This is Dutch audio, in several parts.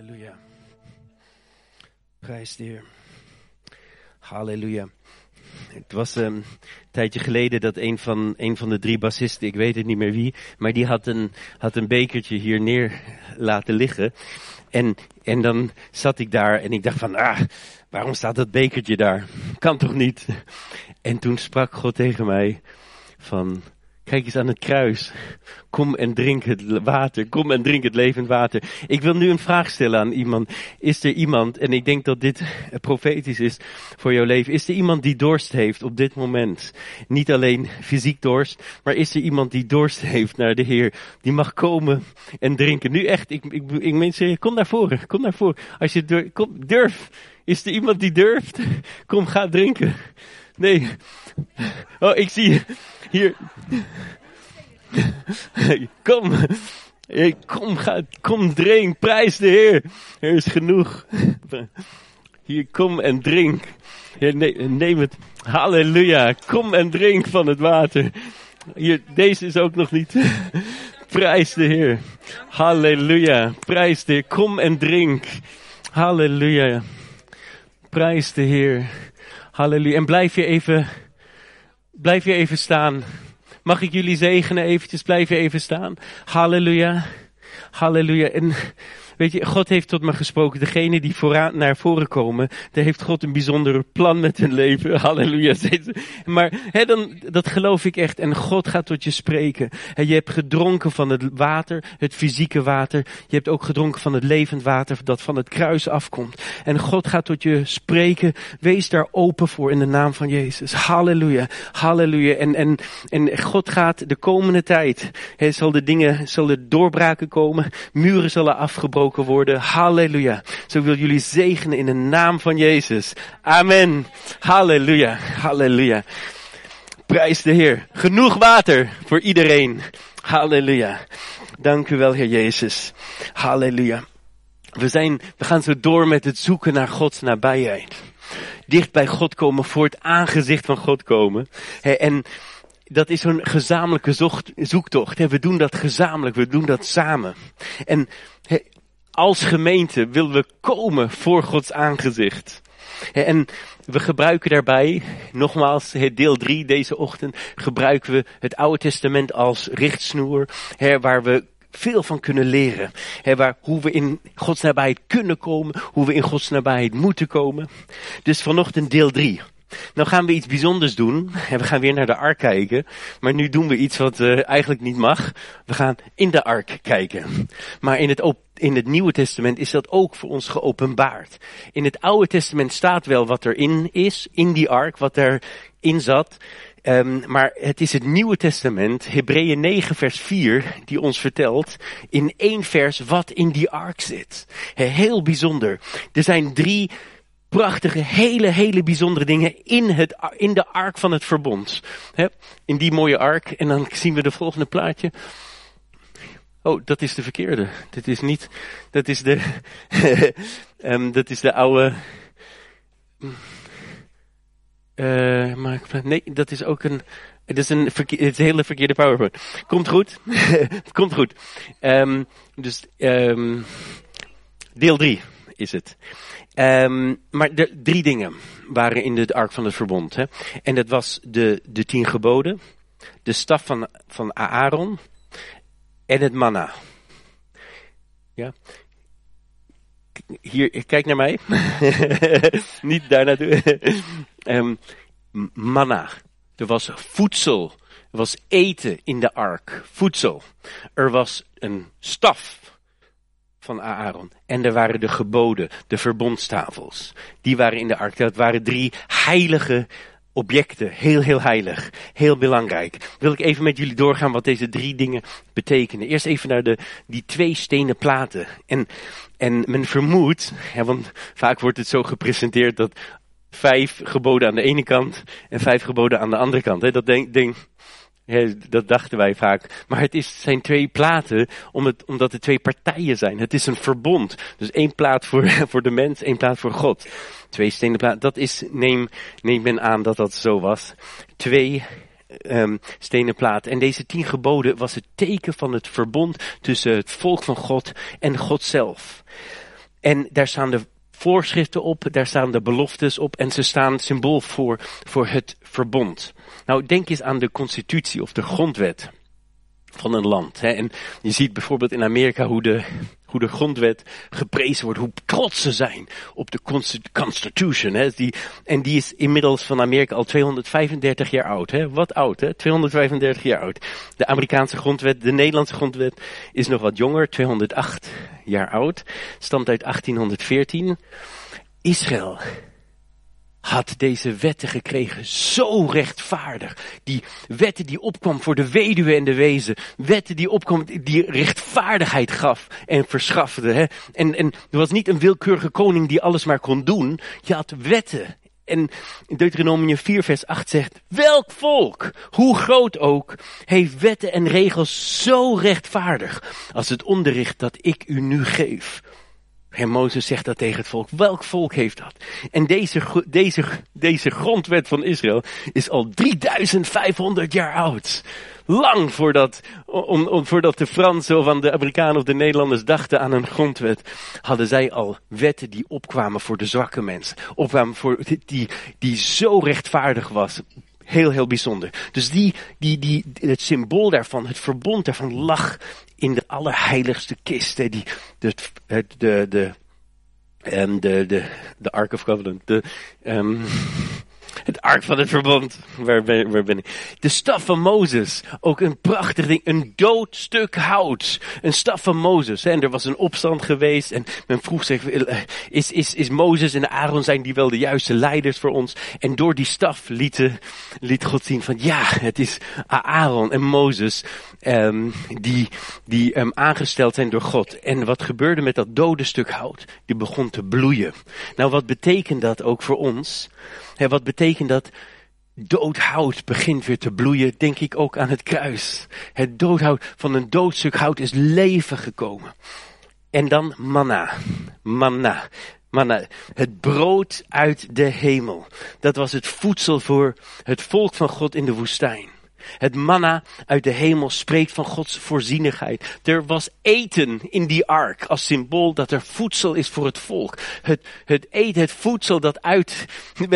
Halleluja. Prijs de Heer. Halleluja. Het was een tijdje geleden dat een van de 3 bassisten, ik weet het niet meer wie, maar die had een bekertje hier neer laten liggen. En dan zat ik daar en ik dacht van, waarom staat dat bekertje daar? Kan toch niet? En toen sprak God tegen mij van, kijk eens aan het kruis. Kom en drink het water. Kom en drink het levend water. Ik wil nu een vraag stellen aan iemand. Is er iemand, en ik denk dat dit profetisch is voor jouw leven. Is er iemand die dorst heeft op dit moment? Niet alleen fysiek dorst, maar is er iemand die dorst heeft naar de Heer? Die mag komen en drinken. Nu echt, ik meen serieus, kom naar voren. Kom naar voren. Als je durf. Is er iemand die durft? Kom, ga drinken. Nee. Oh, ik zie je. Hier. Kom, drink, prijs de Heer. Er is genoeg. Hier, kom en drink. Hier, neem het. Halleluja. Kom en drink van het water. Hier, deze is ook nog niet. Prijs de Heer. Halleluja. Prijs de Heer. Kom en drink. Halleluja. Prijs de Heer. Halleluja. En blijf je even staan. Mag ik jullie zegenen eventjes? Blijf je even staan. Halleluja. Halleluja. En weet je, God heeft tot me gesproken. Degene die naar voren komen, daar heeft God een bijzonder plan met hun leven. Halleluja. Maar dat geloof ik echt. En God gaat tot je spreken. Je hebt gedronken van het water, het fysieke water. Je hebt ook gedronken van het levend water dat van het kruis afkomt. En God gaat tot je spreken. Wees daar open voor in de naam van Jezus. Halleluja. Halleluja. En God gaat de komende tijd, zullen doorbraken komen. Muren zullen afgebroken worden. Halleluja. Zo wil jullie zegenen in de naam van Jezus. Amen. Halleluja. Halleluja. Prijs de Heer. Genoeg water voor iedereen. Halleluja. Dank u wel, Heer Jezus. Halleluja. We gaan zo door met het zoeken naar Gods nabijheid. Dicht bij God komen, voor het aangezicht van God komen. En dat is zo'n gezamenlijke zoektocht. We doen dat gezamenlijk, we doen dat samen. En als gemeente willen we komen voor Gods aangezicht. En we gebruiken daarbij, nogmaals, deel 3 deze ochtend, gebruiken we het Oude Testament als richtsnoer, waar we veel van kunnen leren. Hoe we in Gods nabijheid kunnen komen, hoe we in Gods nabijheid moeten komen. Dus vanochtend deel 3. Nou gaan we iets bijzonders doen. En we gaan weer naar de ark kijken. Maar nu doen we iets wat eigenlijk niet mag. We gaan in de ark kijken. Maar in het Nieuwe Testament is dat ook voor ons geopenbaard. In het Oude Testament staat wel wat erin is, in die ark, wat erin zat. Maar het is het Nieuwe Testament, Hebreeën 9 vers 4, die ons vertelt in 1 vers wat in die ark zit. Heel bijzonder. Er zijn 3 prachtige, hele bijzondere dingen in de ark van het verbond. In die mooie ark. En dan zien we de volgende plaatje. Oh, dat is de verkeerde. Dat is de oude. Nee, dat is ook een. Het is een hele verkeerde PowerPoint. Komt goed. Komt goed. Deel 3 is het. Maar de 3 dingen waren in de ark van het verbond. En dat was de 10 geboden, de staf van Aaron en het manna. Ja. Hier, kijk naar mij. Niet daar naartoe. Manna. Er was voedsel. Er was eten in de ark. Voedsel. Er was een staf van Aaron. En er waren de geboden, de verbondstafels. Die waren in de ark. Dat waren 3 heilige objecten. Heel heilig. Heel belangrijk. Wil ik even met jullie doorgaan wat deze 3 dingen betekenen. Eerst even naar die 2 stenen platen. En men vermoedt, want vaak wordt het zo gepresenteerd dat 5 geboden aan de ene kant en 5 geboden aan de andere kant. Dat dachten wij vaak. Maar het zijn 2 platen, omdat er 2 partijen zijn. Het is een verbond. Dus 1 plaat voor de mens, 1 plaat voor God. 2 stenen platen. Dat is, neem men aan dat zo was. 2 stenen platen. En deze 10 geboden was het teken van het verbond tussen het volk van God en God zelf. En daar staan de voorschriften op, daar staan de beloftes op en ze staan symbool voor het verbond. Nou, denk eens aan de constitutie of de grondwet van een land. Hè. En je ziet bijvoorbeeld in Amerika hoe de grondwet geprezen wordt, hoe trots ze zijn op de Constitution. Hè. Die is inmiddels van Amerika al 235 jaar oud. Hè. Wat oud, hè? 235 jaar oud. De Amerikaanse grondwet, de Nederlandse grondwet is nog wat jonger, 208 jaar oud. Stamt uit 1814. Israël had deze wetten gekregen, zo rechtvaardig. Die wetten die opkwam voor de weduwe en de wezen. Wetten die opkwam, die rechtvaardigheid gaf en verschafte. Hè? En er was niet een willekeurige koning die alles maar kon doen. Je had wetten. En Deuteronomium 4 vers 8 zegt, welk volk, hoe groot ook, heeft wetten en regels zo rechtvaardig als het onderricht dat ik u nu geef. En Mozes zegt dat tegen het volk. Welk volk heeft dat? En deze grondwet van Israël is al 3500 jaar oud. Lang voordat de Fransen of aan de Amerikanen of de Nederlanders dachten aan een grondwet, hadden zij al wetten die opkwamen voor de zwakke mensen. Opkwamen voor die zo rechtvaardig was. Heel, heel bijzonder. Dus het symbool daarvan, het verbond daarvan lag in de allerheiligste kist. Hè, de Ark of Covenant. Het ark van het verbond. Waar ben ik? De staf van Mozes. Ook een prachtig ding. Een dood stuk hout. Een staf van Mozes. Hè. En er was een opstand geweest. En men vroeg zich, is Mozes en Aaron, zijn die wel de juiste leiders voor ons? En door die staf liet God zien van, ja, het is Aaron en Mozes die aangesteld zijn door God. En wat gebeurde met dat dode stuk hout? Die begon te bloeien. Nou, wat betekent dat ook voor ons? Hè, wat betekent dat? Dood hout begint weer te bloeien, denk ik ook aan het kruis. Het doodhout van een dood stuk hout is leven gekomen. En dan manna. Het brood uit de hemel. Dat was het voedsel voor het volk van God in de woestijn. Het manna uit de hemel spreekt van Gods voorzienigheid. Er was eten in die ark als symbool dat er voedsel is voor het volk. Het voedsel dat uit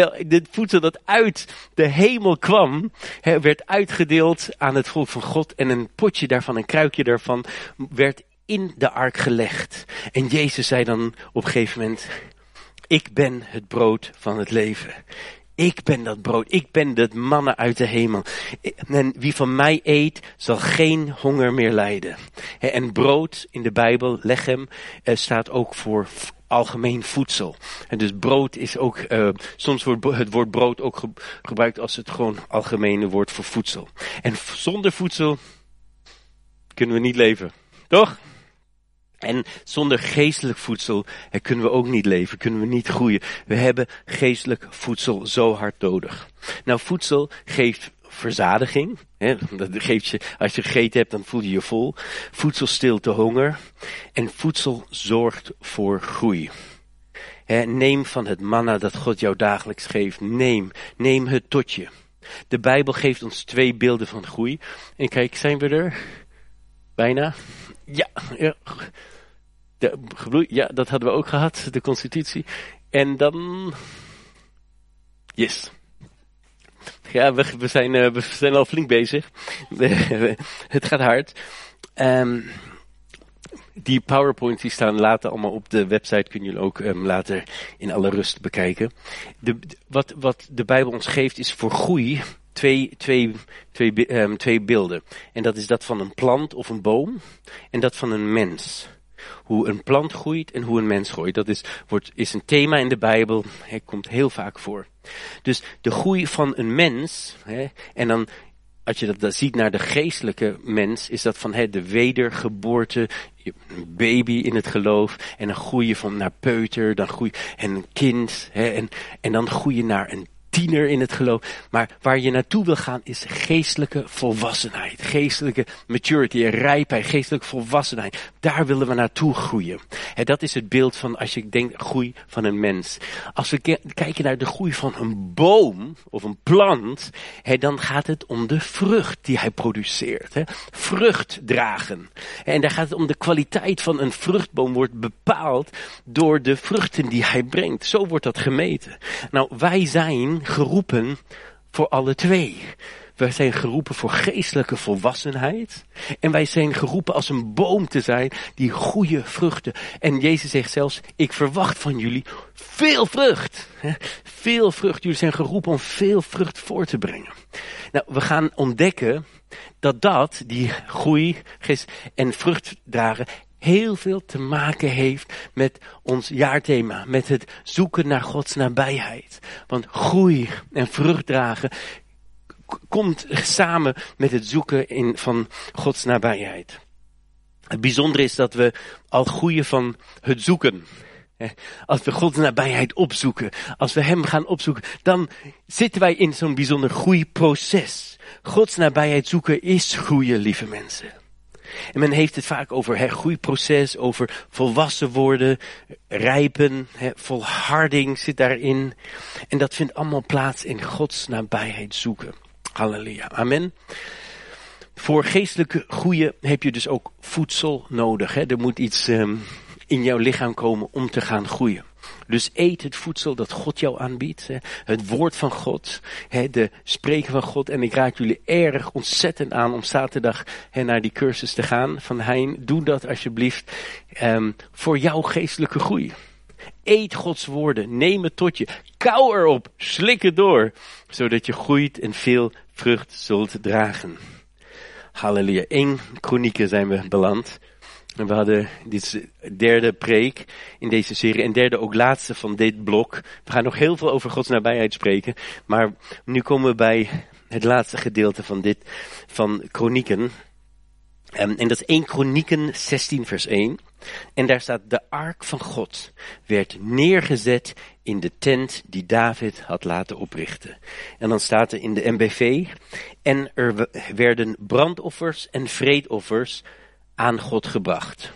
de hemel kwam, werd uitgedeeld aan het volk van God. En een potje daarvan, een kruikje daarvan, werd in de ark gelegd. En Jezus zei dan op een gegeven moment, ik ben het brood van het leven. Ik ben dat brood, ik ben dat manna uit de hemel. En wie van mij eet, zal geen honger meer lijden. En brood in de Bijbel, lechem, staat ook voor algemeen voedsel. En dus brood is ook, soms wordt het woord brood ook gebruikt als het gewoon algemene woord voor voedsel. En zonder voedsel kunnen we niet leven, toch? En zonder geestelijk voedsel kunnen we ook niet leven, kunnen we niet groeien. We hebben geestelijk voedsel zo hard nodig. Nou, voedsel geeft verzadiging. Dat geeft je, als je gegeten hebt, dan voel je je vol. Voedsel stilt de honger. En voedsel zorgt voor groei. Neem van het manna dat God jou dagelijks geeft. Neem het tot je. De Bijbel geeft ons 2 beelden van groei. En kijk, zijn we er? Bijna. Ja. Ja, dat hadden we ook gehad, de constitutie. En dan... Yes. Ja, we zijn al flink bezig. Het gaat hard. Die PowerPoints die staan later allemaal op de website. Kunnen jullie ook later in alle rust bekijken. Wat de Bijbel ons geeft is voor groei... Twee beelden. En dat is dat van een plant of een boom. En dat van een mens. Hoe een plant groeit en hoe een mens groeit. Dat is een thema in de Bijbel. Het komt heel vaak voor. Dus de groei van een mens. En dan, als je dat ziet naar de geestelijke mens. Is dat van de wedergeboorte. Een baby in het geloof. En dan groei je van naar peuter. Dan groei en een kind. En dan groei je naar een tiener in het geloof. Maar waar je naartoe wil gaan is geestelijke volwassenheid. Geestelijke maturity, rijpheid, geestelijke volwassenheid. Daar willen we naartoe groeien. En dat is het beeld van, als je denkt, groei van een mens. Als we kijken naar de groei van een boom of een plant, dan gaat het om de vrucht die hij produceert. Vrucht dragen. En daar gaat het om de kwaliteit van een vruchtboom wordt bepaald door de vruchten die hij brengt. Zo wordt dat gemeten. Nou, wij zijn geroepen voor alle twee. Wij zijn geroepen voor geestelijke volwassenheid. En wij zijn geroepen als een boom te zijn die goede vruchten. En Jezus zegt zelfs, ik verwacht van jullie veel vrucht. Veel vrucht. Jullie zijn geroepen om veel vrucht voor te brengen. Nou, we gaan ontdekken dat die groei en vrucht dragen heel veel te maken heeft met ons jaarthema. Met het zoeken naar Gods nabijheid. Want groei en vrucht dragen komt samen met het zoeken van Gods nabijheid. Het bijzondere is dat we al groeien van het zoeken. Als we Gods nabijheid opzoeken, als we Hem gaan opzoeken, dan zitten wij in zo'n bijzonder groeiproces. Gods nabijheid zoeken is groeien, lieve mensen. En men heeft het vaak over groeiproces, over volwassen worden, rijpen, volharding zit daarin. En dat vindt allemaal plaats in Gods nabijheid zoeken. Halleluja, amen. Voor geestelijke groeien heb je dus ook voedsel nodig. Er moet iets in jouw lichaam komen om te gaan groeien. Dus eet het voedsel dat God jou aanbiedt. Het woord van God. De spreken van God. En ik raad jullie erg ontzettend aan om zaterdag naar die cursus te gaan van Hein. Doe dat alsjeblieft voor jouw geestelijke groei. Eet Gods woorden. Neem het tot je. Kauw erop. Slik het door. Zodat je groeit en veel vrucht zult dragen. Halleluja. 1 Kronieken zijn we beland. En we hadden dit derde preek in deze serie. En derde ook laatste van dit blok. We gaan nog heel veel over Gods nabijheid spreken. Maar nu komen we bij het laatste gedeelte van Kronieken. En dat is 1 Kronieken 16 vers 1. En daar staat, de ark van God werd neergezet in de tent die David had laten oprichten. En dan staat er in de MBV, en er werden brandoffers en vreedoffers aan God gebracht.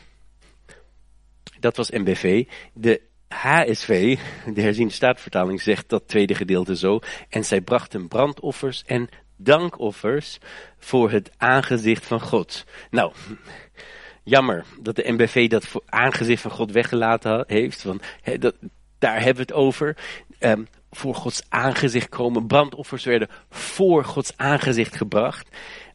Dat was MBV. De HSV, de herziende statenvertaling, zegt dat tweede gedeelte zo. En zij brachten brandoffers en dankoffers voor het aangezicht van God. Nou, jammer dat de MBV dat voor aangezicht van God weggelaten heeft. Want daar hebben we het over. Voor Gods aangezicht komen. Brandoffers werden voor Gods aangezicht gebracht.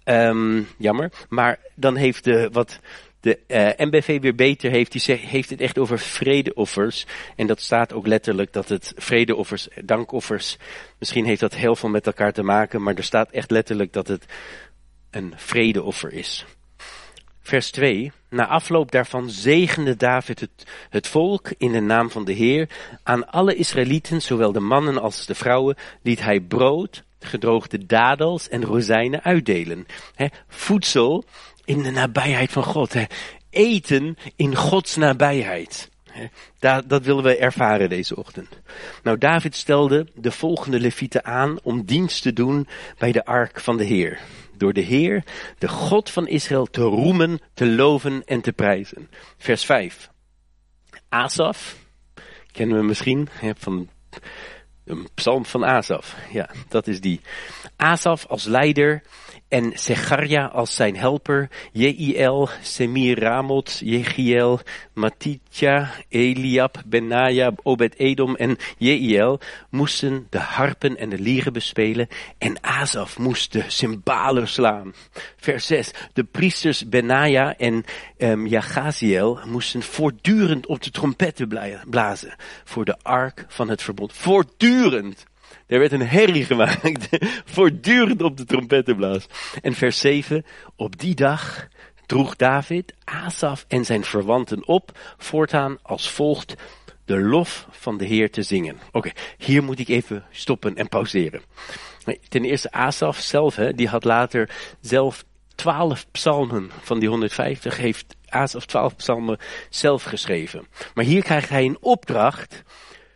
Jammer. Maar dan heeft wat de MBV weer beter heeft, die heeft het echt over vredeoffers. En dat staat ook letterlijk dat het vredeoffers, dankoffers, misschien heeft dat heel veel met elkaar te maken, maar er staat echt letterlijk dat het een vredeoffer is. Vers 2. Na afloop daarvan zegende David het volk in de naam van de Heer. Aan alle Israëlieten, zowel de mannen als de vrouwen, liet hij brood, gedroogde dadels en rozijnen uitdelen. Voedsel in de nabijheid van God. Eten in Gods nabijheid. Dat willen we ervaren deze ochtend. Nou, David stelde de volgende levieten aan om dienst te doen bij de ark van de Heer. Door de Heer, de God van Israël, te roemen, te loven en te prijzen. Vers 5. Asaf, kennen we misschien van een psalm van Asaf. Ja, dat is die. Asaf als leider en Zecharia als zijn helper. Jeiel, Semiramot, Jechiel, Matitja, Eliab, Benaja, Obed-Edom en Jeiel moesten de harpen en de lieren bespelen. En Asaf moest de cymbalen slaan. Vers 6. De priesters Benaja en Jahaziel moesten voortdurend op de trompetten blazen. Voor de ark van het verbond. Voortdurend. Er werd een herrie gemaakt. Voortdurend op de trompetten blaas. En vers 7. Op die dag droeg David, Asaf en zijn verwanten op, voortaan als volgt de lof van de Heer te zingen. Oké, hier moet ik even stoppen en pauzeren. Ten eerste Asaf zelf, die had later zelf 12 psalmen van die 150, heeft Asaf 12 psalmen zelf geschreven. Maar hier krijgt hij een opdracht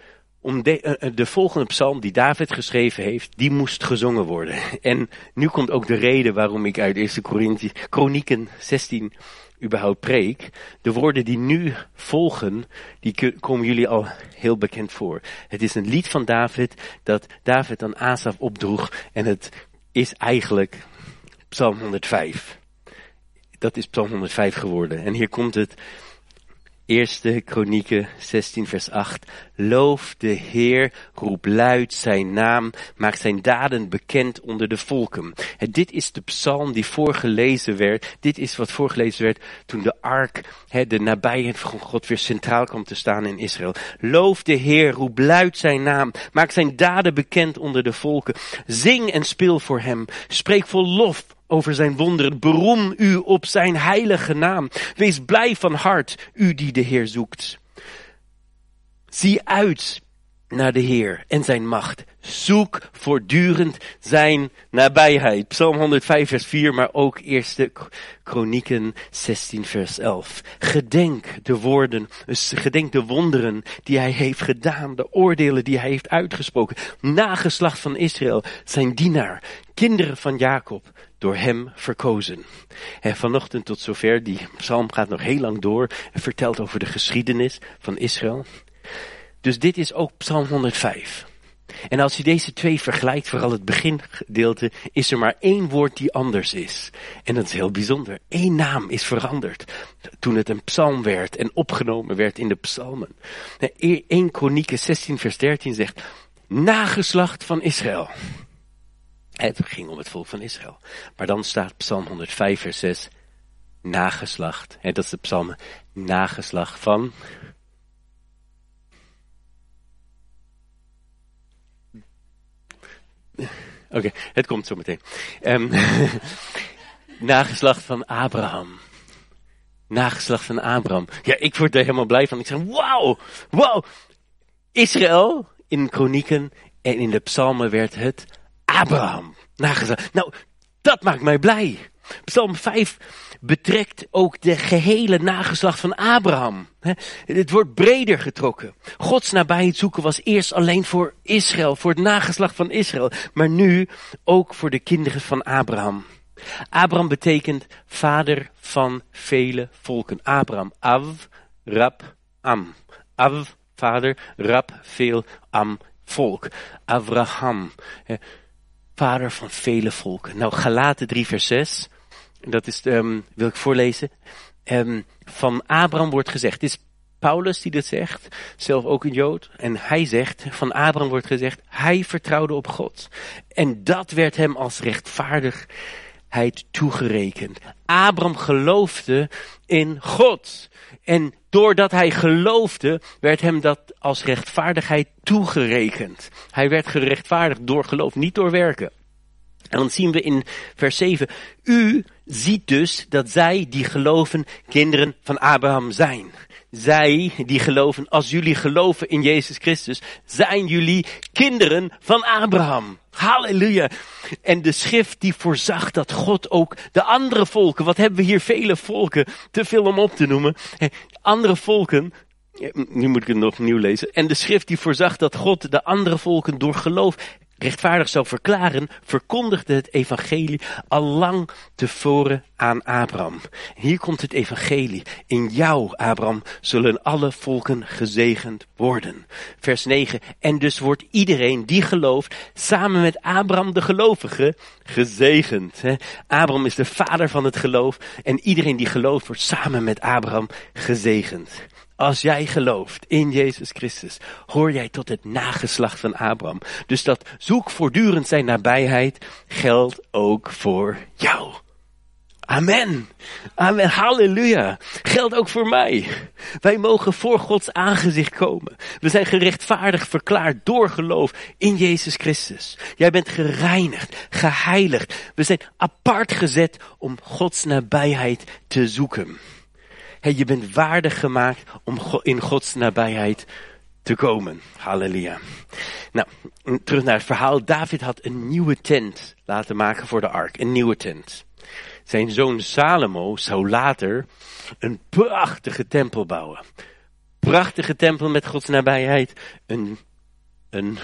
de volgende psalm die David geschreven heeft, die moest gezongen worden. En nu komt ook de reden waarom ik uit 1 Kronieken 16 überhaupt preek. De woorden die nu volgen, die komen jullie al heel bekend voor. Het is een lied van David dat David aan Asaf opdroeg. En het is eigenlijk Psalm 105. Dat is Psalm 105 geworden. En hier komt het. 1 Kronieken 16 vers 8. Loof de Heer, roep luid zijn naam, maak zijn daden bekend onder de volken. En dit is de psalm die voorgelezen werd. Dit is wat voorgelezen werd toen de ark, de nabijheid van God, weer centraal kwam te staan in Israël. Loof de Heer, roep luid zijn naam, maak zijn daden bekend onder de volken. Zing en speel voor hem, spreek vol lof over zijn wonderen. Beroem u op zijn heilige naam. Wees blij van hart, u die de Heer zoekt. Zie uit naar de Heer en zijn macht. Zoek voortdurend zijn nabijheid. Psalm 105 vers 4, maar ook 1 Kronieken 16 vers 11. Gedenk de wonderen die hij heeft gedaan. De oordelen die hij heeft uitgesproken. Nageslacht van Israël, zijn dienaar. Kinderen van Jacob, door hem verkozen. En vanochtend tot zover, die psalm gaat nog heel lang door en vertelt over de geschiedenis van Israël. Dus dit is ook Psalm 105. En als je deze twee vergelijkt, vooral het begingedeelte, is er maar één woord die anders is. En dat is heel bijzonder. Eén naam is veranderd toen het een psalm werd en opgenomen werd in de psalmen. 1 Kronieken 16 vers 13 zegt, nageslacht van Israël. Het ging om het volk van Israël. Maar dan staat Psalm 105 vers 6, nageslacht. En dat is de psalm, nageslacht van... Oké, het komt zo meteen. Nageslacht van Abraham. Nageslacht van Abraham. Ja, ik word er helemaal blij van. Ik zeg, wauw. Israël in Kronieken en in de psalmen werd het Abraham. Nageslacht. Nou, dat maakt mij blij. Psalm 5 betrekt ook de gehele nageslacht van Abraham. Het wordt breder getrokken. Gods nabijheid zoeken was eerst alleen voor Israël, voor het nageslacht van Israël. Maar nu ook voor de kinderen van Abraham. Abraham betekent vader van vele volken. Abraham, Av, Rab, Am. Av, vader, Rab, veel, Am, volk. Abraham, vader van vele volken. Nou, Galaten 3 vers 6... Dat is, wil ik voorlezen. Van Abraham wordt gezegd. Het is Paulus die dit zegt. Zelf ook een Jood. En hij zegt, van Abraham wordt gezegd, hij vertrouwde op God. En dat werd hem als rechtvaardigheid toegerekend. Abraham geloofde in God. En doordat hij geloofde, werd hem dat als rechtvaardigheid toegerekend. Hij werd gerechtvaardigd door geloof, niet door werken. En dan zien we in vers 7, u ziet dus dat zij die geloven kinderen van Abraham zijn. Zij die geloven, als jullie geloven in Jezus Christus, zijn jullie kinderen van Abraham. Halleluja. En de schrift die voorzag dat God ook de andere volken, wat hebben we hier vele volken, te veel om op te noemen. Andere volken, nu moet ik het nog opnieuw lezen. En de schrift die voorzag dat God de andere volken door geloof rechtvaardig zou verklaren, verkondigde het evangelie al lang tevoren aan Abraham. Hier komt het evangelie. In jou, Abraham, zullen alle volken gezegend worden. Vers 9. En dus wordt iedereen die gelooft, samen met Abraham de gelovige, gezegend. Abraham is de vader van het geloof. En iedereen die gelooft, wordt samen met Abraham gezegend. Als jij gelooft in Jezus Christus, hoor jij tot het nageslacht van Abraham. Dus dat zoek voortdurend zijn nabijheid geldt ook voor jou. Amen. Amen. Halleluja. Geldt ook voor mij. Wij mogen voor Gods aangezicht komen. We zijn gerechtvaardigd verklaard door geloof in Jezus Christus. Jij bent gereinigd, geheiligd. We zijn apart gezet om Gods nabijheid te zoeken. Je bent waardig gemaakt om in Gods nabijheid te komen. Halleluja. Nou, terug naar het verhaal. David had een nieuwe tent laten maken voor de ark. Een nieuwe tent. Zijn zoon Salomo zou later een prachtige tempel bouwen. Prachtige tempel met Gods nabijheid. Een een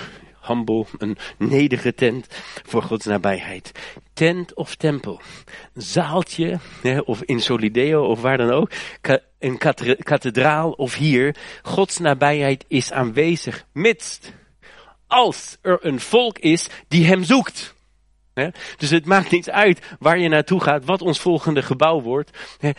nederige tent voor Gods nabijheid. Tent of tempel. Een zaaltje, of in Solideo of waar dan ook. Een kathedraal of hier. Gods nabijheid is aanwezig, mits als er een volk is die hem zoekt. Dus het maakt niets uit waar je naartoe gaat, wat ons volgende gebouw wordt.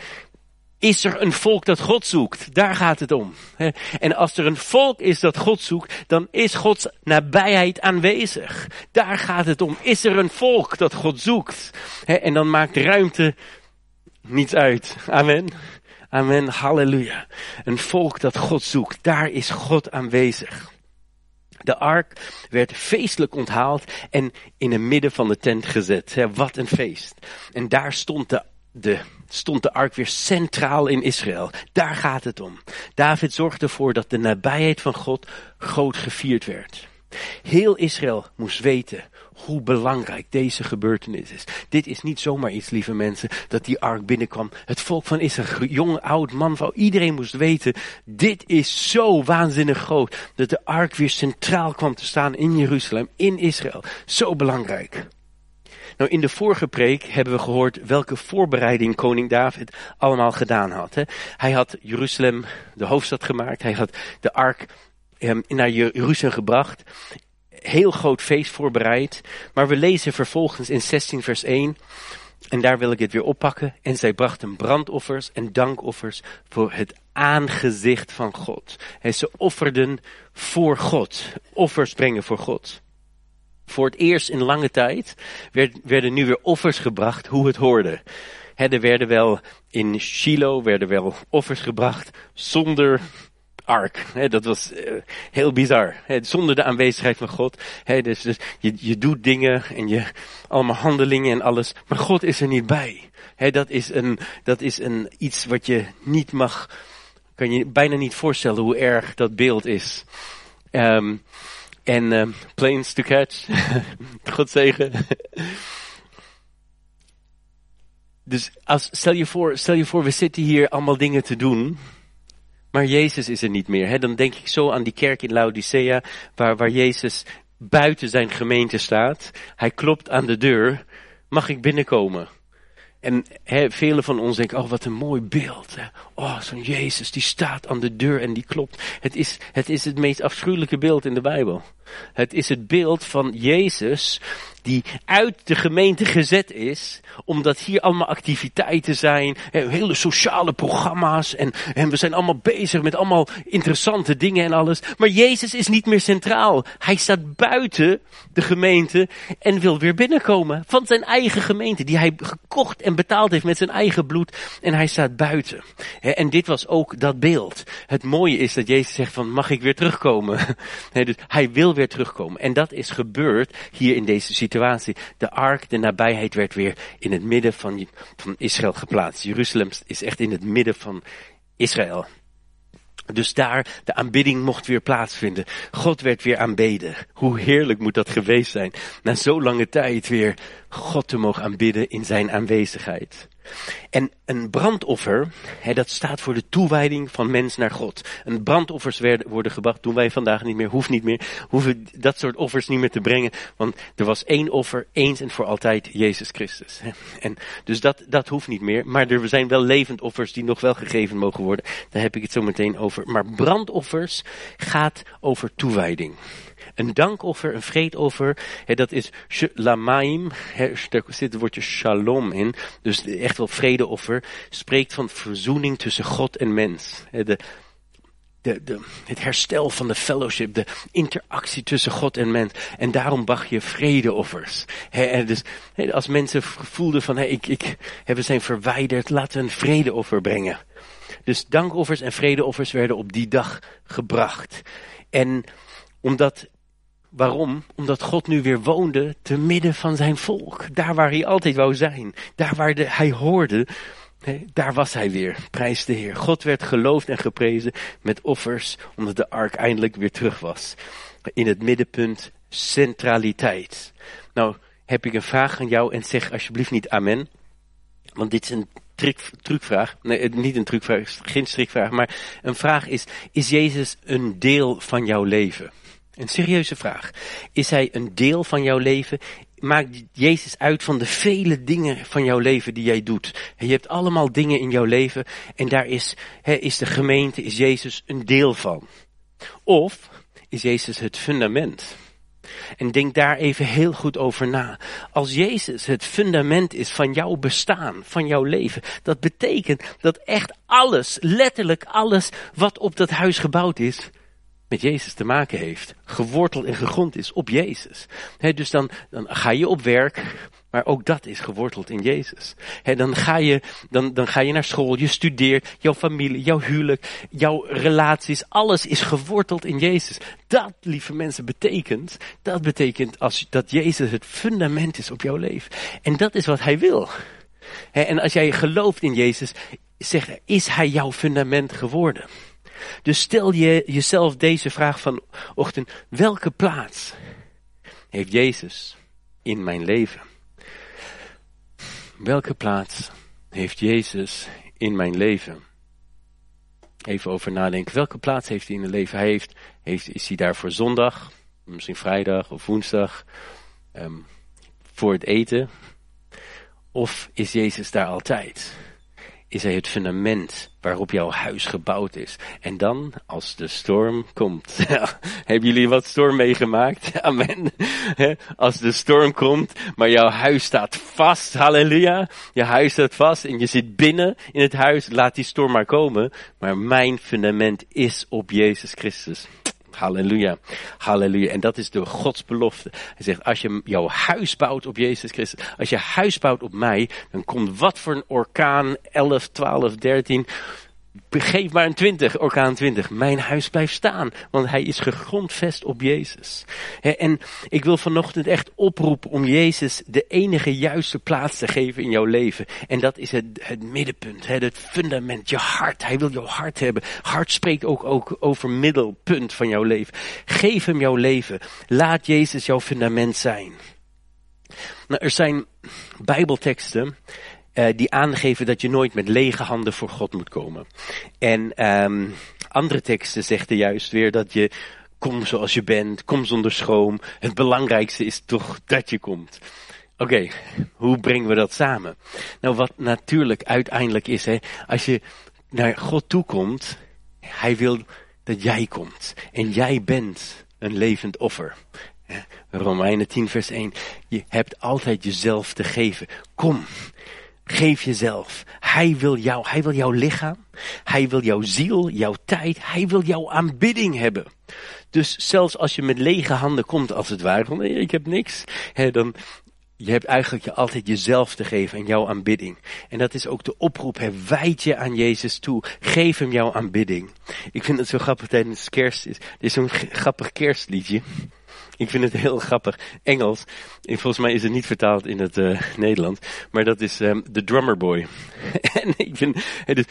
Is er een volk dat God zoekt? Daar gaat het om. En als er een volk is dat God zoekt, dan is Gods nabijheid aanwezig. Daar gaat het om. Is er een volk dat God zoekt? En dan maakt ruimte niets uit. Amen. Amen. Halleluja. Een volk dat God zoekt. Daar is God aanwezig. De ark werd feestelijk onthaald en in het midden van de tent gezet. Wat een feest. En daar stond de ark weer centraal in Israël. Daar gaat het om. David zorgde ervoor dat de nabijheid van God groot gevierd werd. Heel Israël moest weten hoe belangrijk deze gebeurtenis is. Dit is niet zomaar iets, lieve mensen, dat die ark binnenkwam. Het volk van Israël, jong, oud, man, vrouw, iedereen moest weten. Dit is zo waanzinnig groot. Dat de ark weer centraal kwam te staan in Jeruzalem, in Israël. Zo belangrijk. Nou, in de vorige preek hebben we gehoord welke voorbereiding koning David allemaal gedaan had. Hij had Jeruzalem de hoofdstad gemaakt. Hij had de ark naar Jeruzalem gebracht. Heel groot feest voorbereid. Maar we lezen vervolgens in 16 vers 1. En daar wil ik het weer oppakken. En zij brachten brandoffers en dankoffers voor het aangezicht van God. En ze offerden voor God. Offers brengen voor God. Voor het eerst in lange tijd werden nu weer offers gebracht hoe het hoorde. Er werden wel in Shiloh offers gebracht zonder ark. Dat was heel bizar. Zonder de aanwezigheid van God. Dus je doet dingen en allemaal handelingen en alles. Maar God is er niet bij. Dat is iets wat je niet mag. Kan je bijna niet voorstellen hoe erg dat beeld is. Planes to catch. God zegen. Dus stel je voor, we zitten hier allemaal dingen te doen. Maar Jezus is er niet meer. Dan denk ik zo aan die kerk in Laodicea. Waar Jezus buiten zijn gemeente staat. Hij klopt aan de deur. Mag ik binnenkomen? En velen van ons denken, wat een mooi beeld. Zo'n Jezus die staat aan de deur en die klopt. Het is het meest afschuwelijke beeld in de Bijbel. Het is het beeld van Jezus die uit de gemeente gezet is, omdat hier allemaal activiteiten zijn, hele sociale programma's en we zijn allemaal bezig met allemaal interessante dingen en alles. Maar Jezus is niet meer centraal. Hij staat buiten de gemeente en wil weer binnenkomen van zijn eigen gemeente, die hij gekocht en betaald heeft met zijn eigen bloed en hij staat buiten. En dit was ook dat beeld. Het mooie is dat Jezus zegt van, mag ik weer terugkomen? Dus hij wil weer terugkomen. En dat is gebeurd hier in deze situatie. De ark, de nabijheid werd weer in het midden van Israël geplaatst. Jeruzalem is echt in het midden van Israël. Dus daar, de aanbidding mocht weer plaatsvinden. God werd weer aanbeden. Hoe heerlijk moet dat geweest zijn. Na zo lange tijd weer God te mogen aanbidden in zijn aanwezigheid. En een brandoffer, dat staat voor de toewijding van mens naar God. Een brandoffers worden gebracht, doen wij vandaag niet meer, hoeft niet meer. Hoeven dat soort offers niet meer te brengen. Want er was één offer, eens en voor altijd, Jezus Christus. En dus dat hoeft niet meer. Maar er zijn wel levend offers die nog wel gegeven mogen worden. Daar heb ik het zo meteen over. Maar brandoffers gaat over toewijding. Een dankoffer, een vreedoffer, dat is shalamaim, daar zit het woordje shalom in, dus echt wel vredeoffer, spreekt van verzoening tussen God en mens. Het herstel van de fellowship, de interactie tussen God en mens. En daarom bracht je vredeoffers. Dus als mensen voelden van, we zijn verwijderd, laten we een vredeoffer brengen. Dus dankoffers en vredeoffers werden op die dag gebracht. En waarom? Omdat God nu weer woonde te midden van zijn volk. Daar waar hij altijd wou zijn. Daar waar hij hoorde. Daar was hij weer. Prijs de Heer. God werd geloofd en geprezen met offers. Omdat de ark eindelijk weer terug was. In het middenpunt centraliteit. Nou heb ik een vraag aan jou en zeg alsjeblieft niet amen. Want dit is een trucvraag. Nee, niet een trucvraag, geen strikvraag. Maar een vraag is Jezus een deel van jouw leven? Een serieuze vraag. Is hij een deel van jouw leven? Maakt Jezus uit van de vele dingen van jouw leven die jij doet? Je hebt allemaal dingen in jouw leven en daar is de gemeente, is Jezus een deel van? Of is Jezus het fundament? En denk daar even heel goed over na. Als Jezus het fundament is van jouw bestaan, van jouw leven, dat betekent dat echt alles, letterlijk alles wat op dat huis gebouwd is, met Jezus te maken heeft. Geworteld en gegrond is op Jezus. Dus dan ga je op werk, maar ook dat is geworteld in Jezus. Dan ga je naar school, je studeert, jouw familie, jouw huwelijk, jouw relaties, alles is geworteld in Jezus. Dat, lieve mensen, betekent dat Jezus het fundament is op jouw leven. En dat is wat hij wil. En als jij gelooft in Jezus, is hij jouw fundament geworden. Dus stel je jezelf deze vraag vanochtend. Welke plaats heeft Jezus in mijn leven? Welke plaats heeft Jezus in mijn leven? Even over nadenken. Welke plaats heeft hij in het leven? Is hij daar voor zondag? Misschien vrijdag of woensdag? Voor het eten? Of is Jezus daar altijd? Is hij het fundament waarop jouw huis gebouwd is? En dan, als de storm komt. Hebben jullie wat storm meegemaakt? Amen. Als de storm komt, maar jouw huis staat vast. Halleluja. Je huis staat vast en je zit binnen in het huis. Laat die storm maar komen. Maar mijn fundament is op Jezus Christus. Halleluja, halleluja. En dat is door Gods belofte. Hij zegt, als je jouw huis bouwt op Jezus Christus, als je huis bouwt op mij, dan komt wat voor een orkaan, 11, 12, 13, geef maar een 20, orkaan 20. Mijn huis blijft staan, want hij is gegrondvest op Jezus. En ik wil vanochtend echt oproepen om Jezus de enige juiste plaats te geven in jouw leven. En dat is het middenpunt, het fundament, je hart. Hij wil jouw hart hebben. Hart spreekt ook over middelpunt van jouw leven. Geef hem jouw leven. Laat Jezus jouw fundament zijn. Nou, er zijn Bijbelteksten die aangeven dat je nooit met lege handen voor God moet komen. En andere teksten zeggen juist weer dat je kom zoals je bent, kom zonder schroom. Het belangrijkste is toch dat je komt. Oké, hoe brengen we dat samen? Nou, wat natuurlijk uiteindelijk is, als je naar God toe komt, hij wil dat jij komt. En jij bent een levend offer. Romeinen 10 vers 1. Je hebt altijd jezelf te geven. Kom. Geef jezelf. Hij wil jouw lichaam. Hij wil jouw ziel, jouw tijd. Hij wil jouw aanbidding hebben. Dus zelfs als je met lege handen komt als het ware. Van nee, ik heb niks. Dan je hebt eigenlijk je altijd jezelf te geven en jouw aanbidding. En dat is ook de oproep. Wijd je aan Jezus toe. Geef hem jouw aanbidding. Ik vind het zo grappig tijdens kerst. Er is zo'n grappig kerstliedje. Ik vind het heel grappig. Engels. En volgens mij is het niet vertaald in het Nederlands. Maar dat is The Drummer Boy. En ik vind dus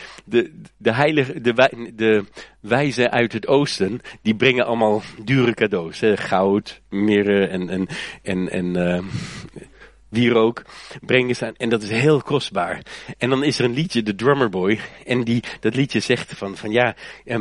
de wijzen uit het oosten, die brengen allemaal dure cadeaus. Goud, mirre en wierook brengen ze aan. En dat is heel kostbaar. En dan is er een liedje, The Drummer Boy. En dat liedje zegt van ja,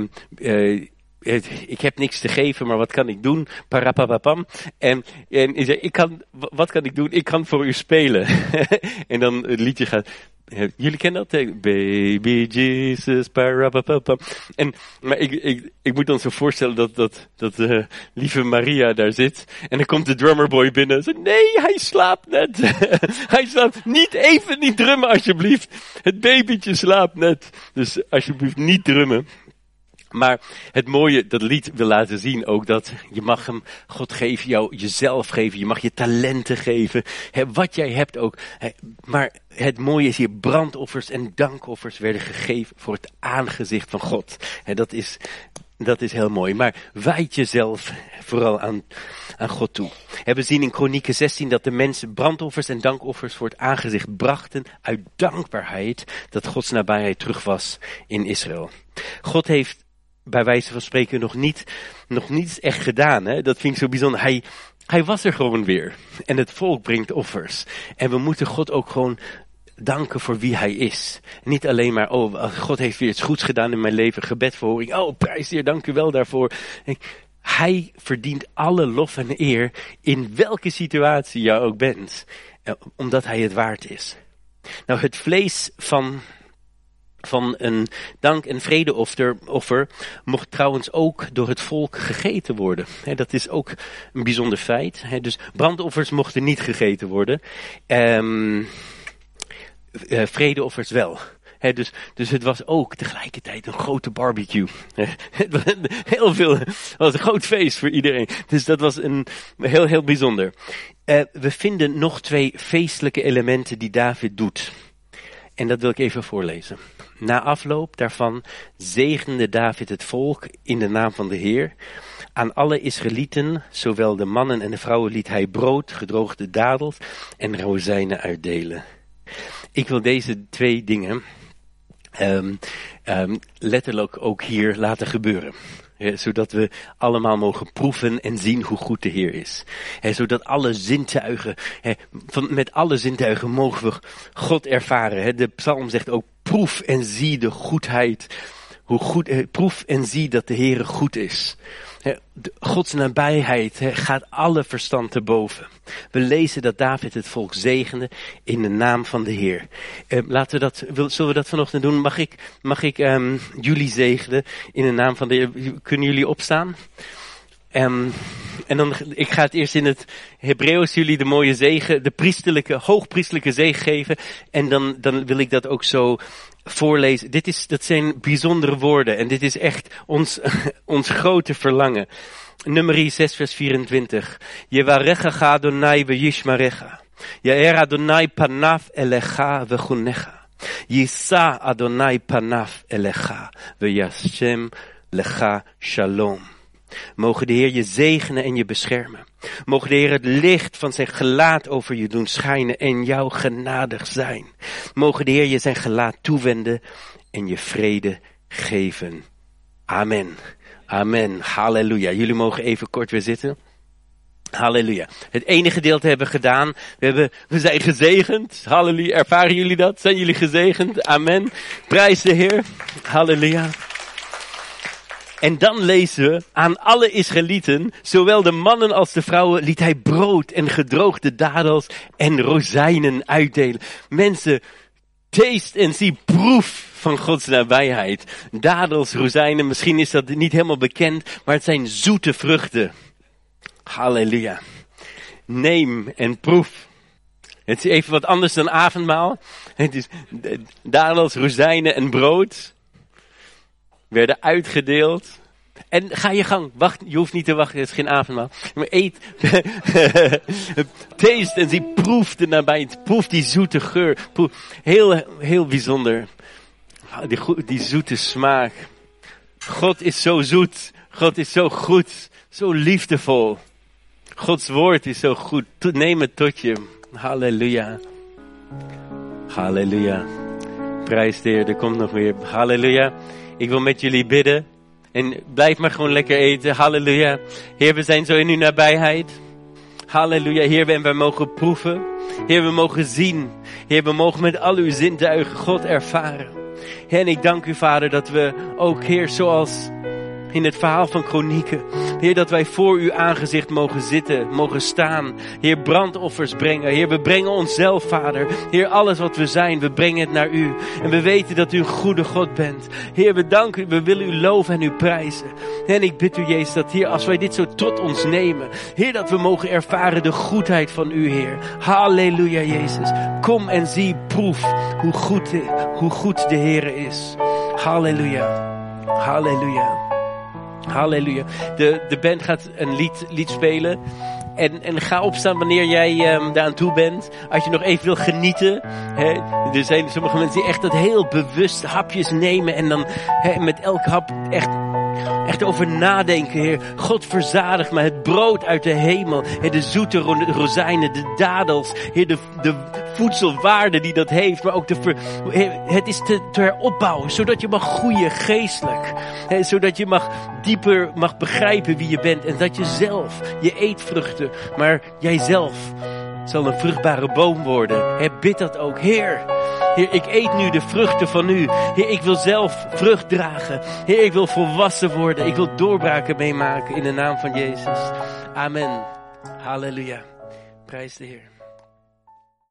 ik heb niks te geven, maar wat kan ik doen? Parapapapam. En wat kan ik doen? Ik kan voor u spelen. En dan het liedje gaat. Jullie kennen dat? Baby Jesus, parapapapam. Maar ik moet dan zo voorstellen dat lieve Maria daar zit. En dan komt de drummerboy binnen. En zegt, nee, hij slaapt net. Hij slaapt niet drummen alsjeblieft. Het babytje slaapt net. Dus alsjeblieft niet drummen. Maar het mooie, dat lied wil laten zien ook dat je mag hem, God geven, jezelf geven. Je mag je talenten geven. Wat jij hebt ook. Maar het mooie is hier, brandoffers en dankoffers werden gegeven voor het aangezicht van God. Dat is heel mooi. Maar wijd jezelf vooral aan God toe. We zien in Kronieken 16 dat de mensen brandoffers en dankoffers voor het aangezicht brachten uit dankbaarheid dat Gods nabijheid terug was in Israël. God heeft bij wijze van spreken nog niets echt gedaan. Dat vind ik zo bijzonder. Hij was er gewoon weer. En het volk brengt offers. En we moeten God ook gewoon danken voor wie hij is. Niet alleen maar, God heeft weer iets goeds gedaan in mijn leven. Gebedverhoring. Prijs de Heer, dank u wel daarvoor. Hij verdient alle lof en eer in welke situatie je ook bent. Omdat hij het waard is. Nou, het vlees van een dank- en vredeoffer mocht trouwens ook door het volk gegeten worden. Dat is ook een bijzonder feit. Dus brandoffers mochten niet gegeten worden. Vredeoffers wel. Dus het was ook tegelijkertijd een grote barbecue. Het was het was een groot feest voor iedereen. Dus dat was heel bijzonder. We vinden nog 2 feestelijke elementen die David doet. En dat wil ik even voorlezen. Na afloop daarvan zegende David het volk in de naam van de Heer. Aan alle Israëlieten, zowel de mannen en de vrouwen, liet hij brood, gedroogde dadels en rozijnen uitdelen. Ik wil deze 2 dingen letterlijk ook hier laten gebeuren. Zodat we allemaal mogen proeven en zien hoe goed de Heer is. Zodat alle zintuigen, met alle zintuigen mogen we God ervaren. De psalm zegt ook, proef en zie de goedheid. Proef en zie dat de Heer goed is. Gods nabijheid gaat alle verstand te boven. We lezen dat David het volk zegende in de naam van de Heer. Zullen we dat vanochtend doen? Mag ik jullie zegenen in de naam van de Heer? Kunnen jullie opstaan? En dan, ik ga het eerst in het Hebreeuws jullie de mooie zegen, de hoogpriestelijke zegen geven. En dan wil ik dat ook zo voorlezen. Dat zijn bijzondere woorden en dit is echt ons grote verlangen. Numeri 6 vers 24. Yevarecha Adonai v'yishmarecha. Yair Adonai panav elecha v'chunecha. Yisa Adonai panav elecha v'yashem lecha shalom. Mogen de Heer je zegenen en je beschermen. Mogen de Heer het licht van zijn gelaat over je doen schijnen en jou genadig zijn. Mogen de Heer je zijn gelaat toewenden en je vrede geven. Amen. Amen. Halleluja. Jullie mogen even kort weer zitten. Halleluja. Het ene gedeelte hebben we gedaan. We zijn gezegend. Halleluja. Ervaren jullie dat? Zijn jullie gezegend? Amen. Prijs de Heer. Halleluja. En dan lezen we, aan alle Israëlieten, zowel de mannen als de vrouwen, liet hij brood en gedroogde dadels en rozijnen uitdelen. Mensen, taste en zie, proef van Gods nabijheid. Dadels, rozijnen, misschien is dat niet helemaal bekend, maar het zijn zoete vruchten. Halleluja. Neem en proef. Het is even wat anders dan avondmaal. Het is dadels, rozijnen en brood. Werden uitgedeeld. En ga je gang. Wacht, je hoeft niet te wachten, het is geen avondmaal. Maar eet. Taste en zie, proef de nabijheid. Proef die zoete geur. Heel bijzonder. Die zoete smaak. God is zo zoet. God is zo goed. Zo liefdevol. Gods woord is zo goed. Neem het tot je. Halleluja. Halleluja. Prijs de Heer, er komt nog weer. Halleluja. Ik wil met jullie bidden. En blijf maar gewoon lekker eten. Halleluja. Heer, we zijn zo in uw nabijheid. Halleluja. Heer, en wij mogen proeven. Heer, we mogen zien. Heer, we mogen met al uw zintuigen God ervaren. Heer, en ik dank u, Vader, dat we ook, Heer, zoals in het verhaal van Kronieken, Heer, dat wij voor uw aangezicht mogen zitten, mogen staan. Heer, brandoffers brengen. Heer, we brengen onszelf, Vader. Heer, alles wat we zijn, we brengen het naar u. En we weten dat u een goede God bent. Heer, we danken u, we willen u loven en u prijzen. En ik bid u, Jezus, dat Heer, als wij dit zo tot ons nemen, Heer, dat we mogen ervaren de goedheid van u, Heer. Halleluja, Jezus. Kom en zie, proef hoe goed de Heer is. Halleluja. Halleluja. Halleluja. De band gaat een lied spelen. En ga opstaan wanneer jij daaraan toe bent. Als je nog even wil genieten. Er zijn sommige mensen die echt dat heel bewust hapjes nemen. En dan met elke hap echt over nadenken, Heer. God verzadigt me het brood uit de hemel. De zoete rozijnen, de dadels. Heer, de voedselwaarde die dat heeft. Maar ook het is te heropbouwen. Zodat je mag groeien geestelijk. Zodat je dieper mag begrijpen wie je bent. En dat je zelf, je eet vruchten. Maar jijzelf zal een vruchtbare boom worden. Bid dat ook. Heer, Heer, ik eet nu de vruchten van u. Heer, ik wil zelf vrucht dragen. Heer, ik wil volwassen worden. Ik wil doorbraken meemaken in de naam van Jezus. Amen. Halleluja. Prijs de Heer.